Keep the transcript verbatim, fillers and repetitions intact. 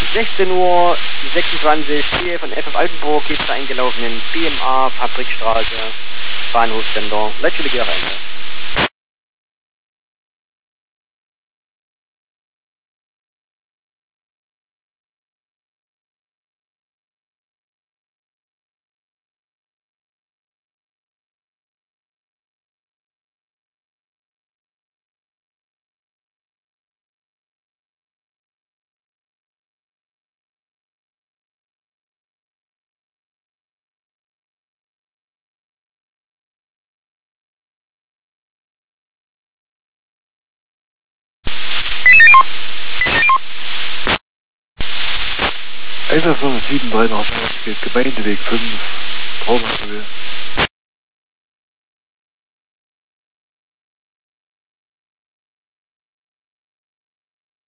sechzehn Uhr sechsundzwanzig hier von F F Altenburg geht es eingelaufen in B M A, Fabrikstraße, Bahnhofsender. Natürlich Ihre Ende. eins sieben drei nach Gemeindeweg fünf, Traumhausweg.